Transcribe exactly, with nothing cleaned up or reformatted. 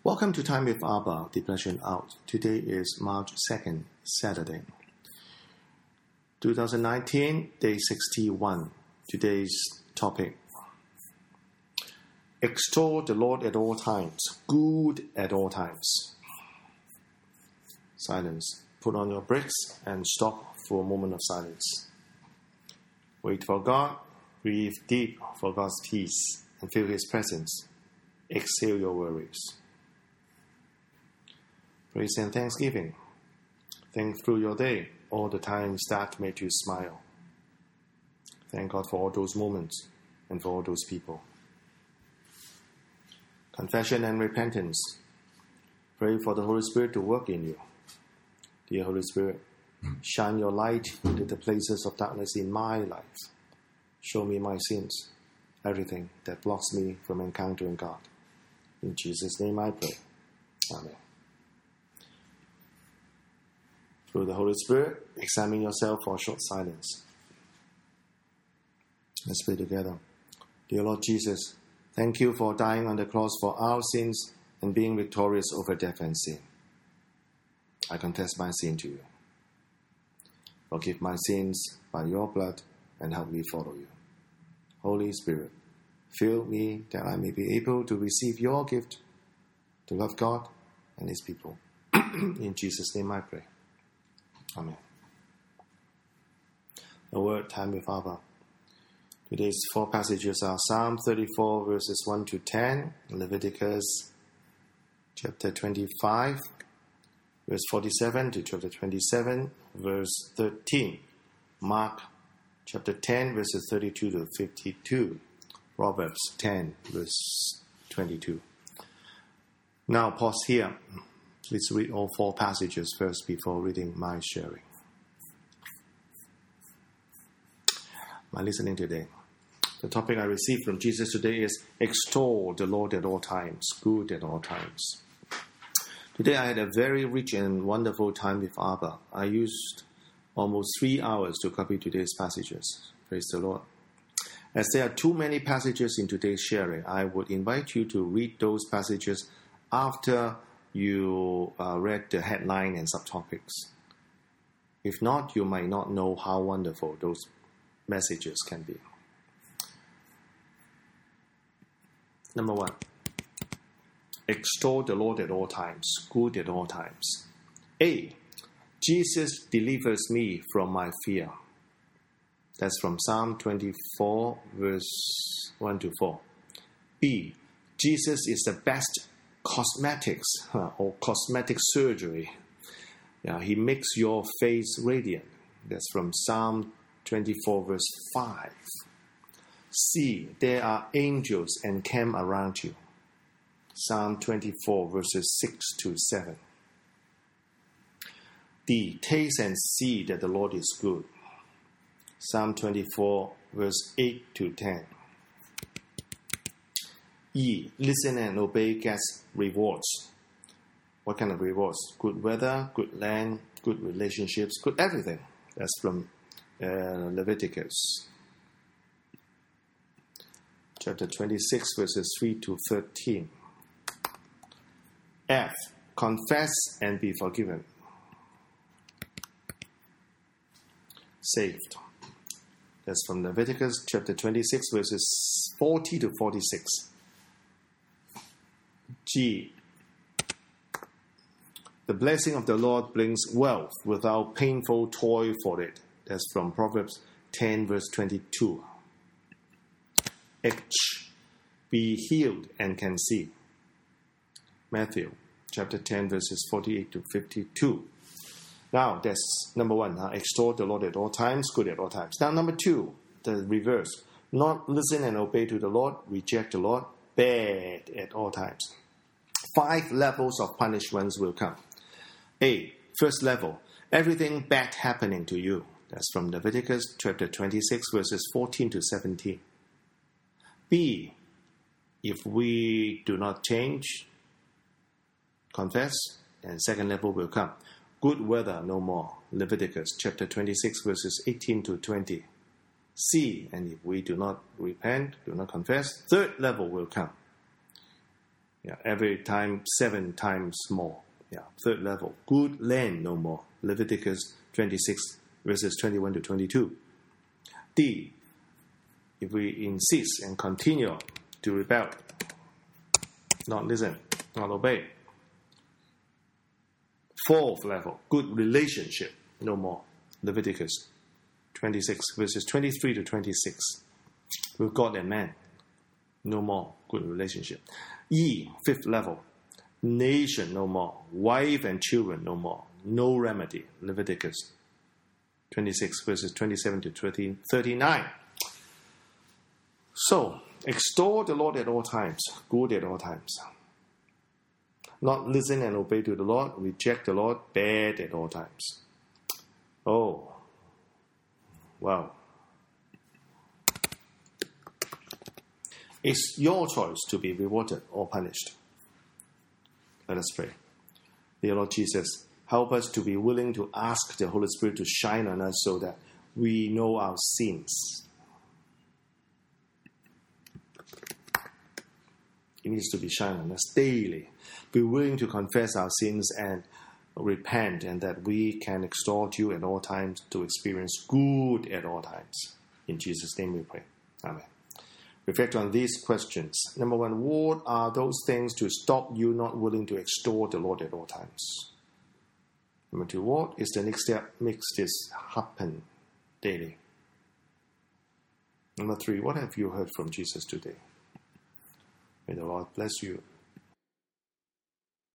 Welcome to Time with Abba, Depression Out. Today is March second, Saturday. twenty nineteen, day sixty-one. Today's topic. Extol the Lord at all times, good at all times. Silence. Put on your brakes and stop for a moment of silence. Wait for God, breathe deep for God's peace, and feel His presence. Exhale your worries. Praise and thanksgiving. Think through your day, all the times that made you smile. Thank God for all those moments and for all those people. Confession and repentance. Pray for the Holy Spirit to work in you. Dear Holy Spirit, shine your light into the places of darkness in my life. Show me my sins, everything that blocks me from encountering God. In Jesus' name I pray. Amen. Through the Holy Spirit, examine yourself for a short silence. Let's pray together. Dear Lord Jesus, thank you for dying on the cross for our sins and being victorious over death and sin. I confess my sin to you. Forgive my sins by your blood and help me follow you. Holy Spirit, fill me that I may be able to receive your gift, to love God and His people. In Jesus' name I pray. Amen. The word time with Abba. Today's four passages are Psalm thirty-four verses one to ten, Leviticus chapter twenty-five verse forty-seven to chapter twenty-seven verse thirteen, Mark chapter ten verses thirty-two to fifty-two, Proverbs ten verse twenty-two. Now pause here. Please read all four passages first before reading my sharing. My listening today. The topic I received from Jesus today is extol the Lord at all times, good at all times. Today I had a very rich and wonderful time with Abba. I used almost three hours to copy today's passages. Praise the Lord. As there are too many passages in today's sharing, I would invite you to read those passages after you uh, read the headline and subtopics. If not, you might not know how wonderful those messages can be. Number one, extol the Lord at all times, good at all times. A, Jesus delivers me from my fear. That's from Psalm twenty-four, verse one to four. B, Jesus is the best cosmetics huh, or cosmetic surgery. Yeah, he makes your face radiant. That's from Psalm twenty-four, verse five. C, there are angels encamp around you. Psalm twenty-four, verses six to seven. D, taste and see that the Lord is good. Psalm twenty-four, verse eight to ten. E, listen and obey gets rewards. What kind of rewards? Good weather, good land, good relationships, good everything. That's from uh, Leviticus. Chapter twenty-six, verses three to thirteen. F, confess and be forgiven. Saved. That's from Leviticus chapter twenty-six, verses forty to forty-six. G, the blessing of the Lord brings wealth without painful toil for it. That's from Proverbs ten, verse twenty-two. H, be healed and can see. Matthew chapter ten, verses forty-eight to fifty-two. Now, that's number one. Uh, extol the Lord at all times, good at all times. Now, number two, the reverse. Not listen and obey to the Lord, reject the Lord, bad at all times. Five levels of punishments will come. A, first level, everything bad happening to you. That's from Leviticus chapter twenty-six, verses fourteen to seventeen. B, if we do not change, confess, and second level will come. Good weather no more. Leviticus chapter twenty-six, verses eighteen to twenty. C, and if we do not repent, do not confess, third level will come. Yeah, every time seven times more. Yeah, third level, good land no more. Leviticus twenty-six, verses twenty-one to twenty-two. D, if we insist and continue to rebel, not listen, not obey. Fourth level, good relationship no more. Leviticus twenty-six, verses twenty-three to twenty-six. With God and man, no more good relationship. E, fifth level, nation no more. Wife and children no more. No remedy. Leviticus twenty-six, verses twenty-seven to thirty-nine. So, extol the Lord at all times, good at all times. Not listen and obey to the Lord, reject the Lord, bad at all times. Oh, wow. It's your choice to be rewarded or punished. Let us pray. Dear Lord Jesus, help us to be willing to ask the Holy Spirit to shine on us so that we know our sins. It needs to be shined on us daily. Be willing to confess our sins and repent, and that we can extol you at all times to experience good at all times. In Jesus' name we pray. Amen. Reflect on these questions. Number one, what are those things to stop you not willing to extol the Lord at all times? Number two, what is the next step makes this happen daily? Number three, what have you heard from Jesus today? May the Lord bless you